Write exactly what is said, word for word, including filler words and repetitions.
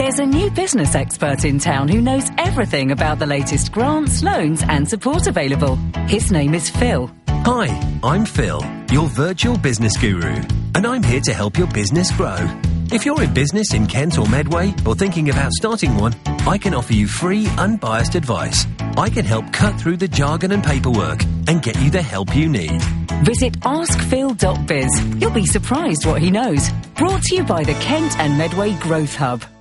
There's a new business expert in town who knows everything about the latest grants, loans and support available. His name is Phil. Hi, I'm Phil, your virtual business guru, and I'm here to help your business grow. If you're in business in Kent or Medway or thinking about starting one, I can offer you free, unbiased advice. I can help cut through the jargon and paperwork and get you the help you need. Visit ask phil dot biz. You'll be surprised what he knows. Brought to you by the Kent and Medway Growth Hub.